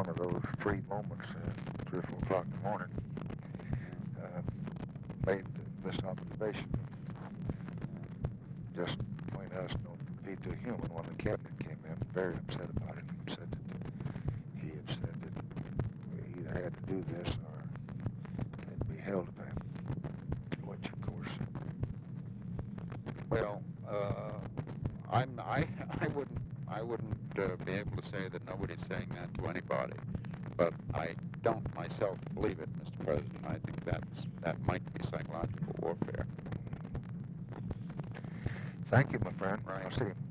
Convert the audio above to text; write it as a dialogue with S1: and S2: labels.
S1: one of those free moments at 3 or 4 o'clock in the morning, made this observation. Just between us, no feed to a human. When the cabinet came in, very upset about it, and said that he had said that we either had to do this or it'd be hell to pay. Which, of course.
S2: Well, I wouldn't be able to say that nobody's saying that to anybody, but I don't myself believe it, Mr. President. I think that might be psychological warfare.
S1: Thank you, my friend.
S2: Right.
S1: I'll see you.